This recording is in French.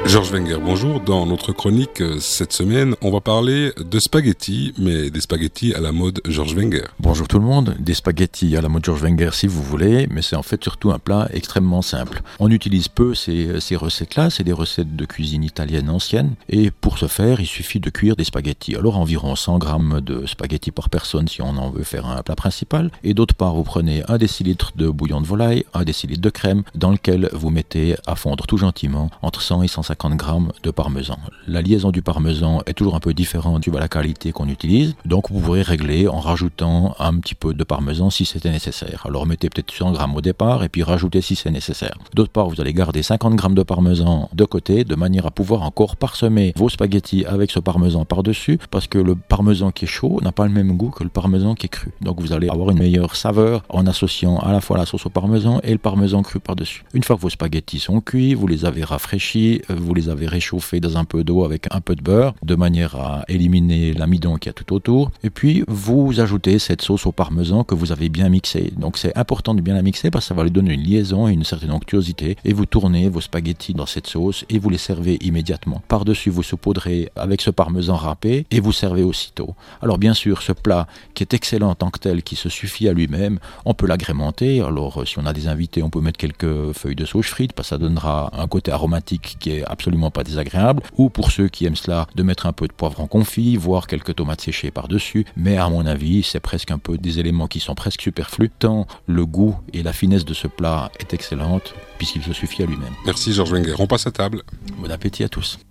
Georges Wenger, bonjour. Dans notre chronique cette semaine, on va parler de spaghettis, mais des spaghettis à la mode Georges Wenger. Bonjour tout le monde, des spaghettis à la mode Georges Wenger si vous voulez, mais c'est en fait surtout un plat extrêmement simple. On utilise peu ces recettes-là, c'est des recettes de cuisine italienne ancienne, et pour ce faire, il suffit de cuire des spaghettis. Alors environ 100 grammes de spaghettis par personne si on en veut faire un plat principal, et d'autre part vous prenez 1 décilitre de bouillon de volaille, 1 décilitre de crème, dans lequel vous mettez à fondre tout gentiment entre 100 et 150 grammes de parmesan. La liaison du parmesan est toujours un peu différente suivant la qualité qu'on utilise, donc vous pourrez régler en rajoutant un petit peu de parmesan si c'était nécessaire. Alors mettez peut-être 100 grammes au départ et puis rajoutez si c'est nécessaire. D'autre part, vous allez garder 50 grammes de parmesan de côté de manière à pouvoir encore parsemer vos spaghettis avec ce parmesan par-dessus, parce que le parmesan qui est chaud n'a pas le même goût que le parmesan qui est cru. Donc vous allez avoir une meilleure saveur en associant à la fois la sauce au parmesan et le parmesan cru par-dessus. Une fois que vos spaghettis sont cuits, vous les avez rafraîchis, vous les avez réchauffés dans un peu d'eau avec un peu de beurre, de manière à éliminer l'amidon qu'il y a tout autour. Et puis, vous ajoutez cette sauce au parmesan que vous avez bien mixée. Donc, c'est important de bien la mixer parce que ça va lui donner une liaison et une certaine onctuosité. Et vous tournez vos spaghettis dans cette sauce et vous les servez immédiatement. Par-dessus, vous saupoudrez avec ce parmesan râpé et vous servez aussitôt. Alors, bien sûr, ce plat qui est excellent en tant que tel, qui se suffit à lui-même, on peut l'agrémenter. Alors, si on a des invités, on peut mettre quelques feuilles de sauge frites parce que ça donnera un côté aromatique qui est absolument pas désagréable, ou pour ceux qui aiment cela, de mettre un peu de poivron confit, voire quelques tomates séchées par-dessus, mais à mon avis, c'est presque un peu des éléments qui sont presque superflus, tant le goût et la finesse de ce plat est excellente, puisqu'il se suffit à lui-même. Merci Georges Wenger, on passe à table. Bon appétit à tous.